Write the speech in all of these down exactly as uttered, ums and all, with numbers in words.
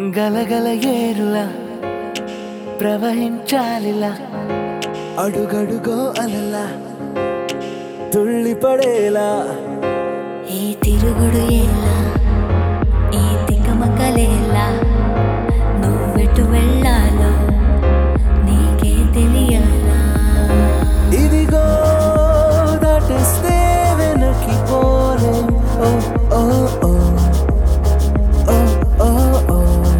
గలగల ఏరులా ప్రవహించాలిలా అడుగడుగో అలలా తుళ్ళిపడేలా ఈ తిరుగుడు ఎలా ఈ తికమకలేలా నువ్వెటు వెళ్ళాలో నీకే తెలియాలా ఇదిగో దాటేస్తే వెనక్కి పోలేం ఓ ఓ ఓ ఓ ఓ ఓ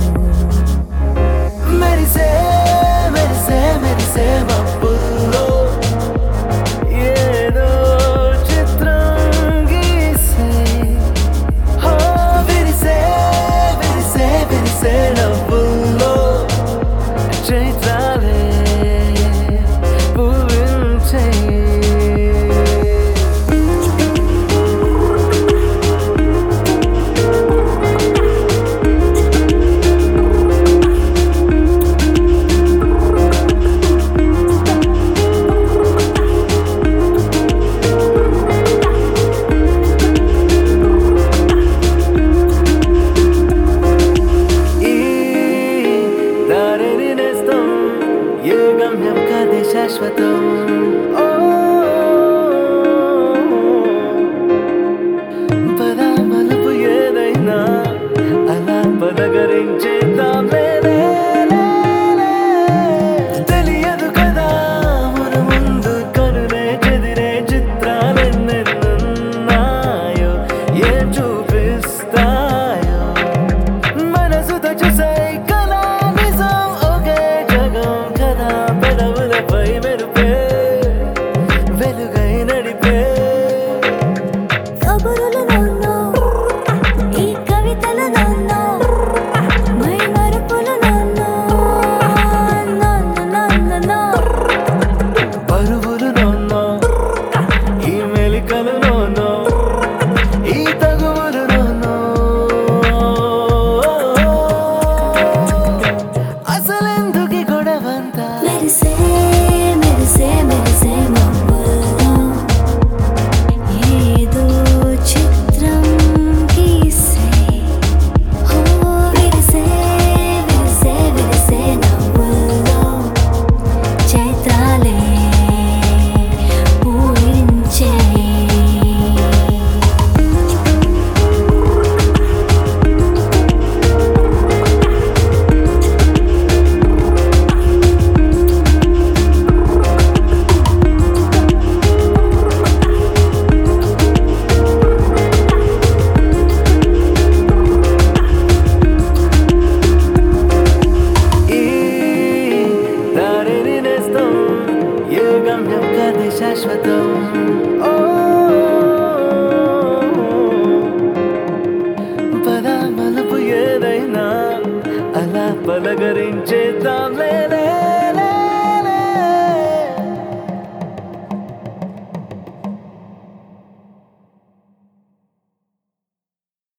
మెరిసే మెరిసే మెరిసే మబ్బుల్లో ఏదో చిత్రం గీసే హో విరిసే విరిసే విరిసే నవ్వుల్లో చైత్రాలే పూవించే దారిని నేస్తం ఏ గమ్యం కాదే శాశ్వతం ఓ